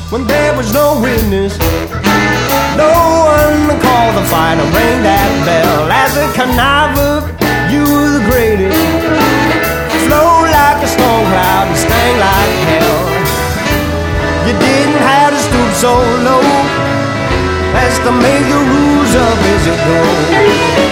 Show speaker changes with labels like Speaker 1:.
Speaker 1: when there was no witness, no one to call the fight or ring that bell. As a conniver, you were the greatest. Flow like a storm cloud and sting like hell. You didn't have to stoop so low as to make the rules up as it goes.